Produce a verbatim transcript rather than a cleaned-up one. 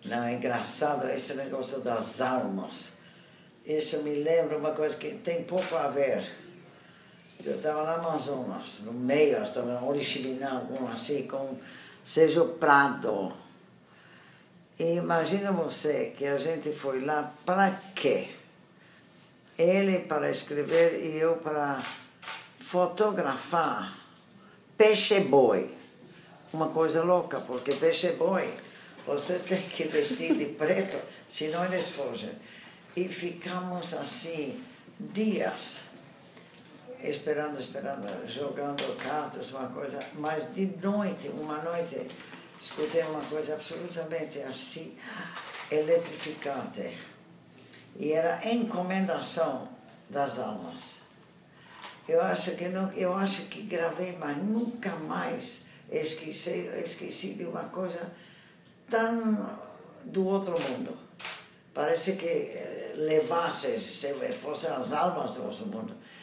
Não, é engraçado esse negócio das almas. Isso me lembra uma coisa que tem pouco a ver. Eu estava no Amazonas, no meio, estava no Oriximiná, algum assim, com Sérgio Prado. E imagina você que a gente foi lá para quê? Ele para escrever e eu para fotografar peixe-boi. Uma coisa louca, porque peixe-boi você tem que vestir de preto, senão eles fogem. E ficamos assim, dias, esperando, esperando, jogando cartas, uma coisa. Mas de noite, uma noite, escutei uma coisa absolutamente assim, eletrificante. E era a encomendação das almas. Eu acho que, não, eu acho que gravei, mas nunca mais esqueci, esqueci de uma coisa tão do outro mundo. Parece que levasse, se fossem as almas do outro mundo.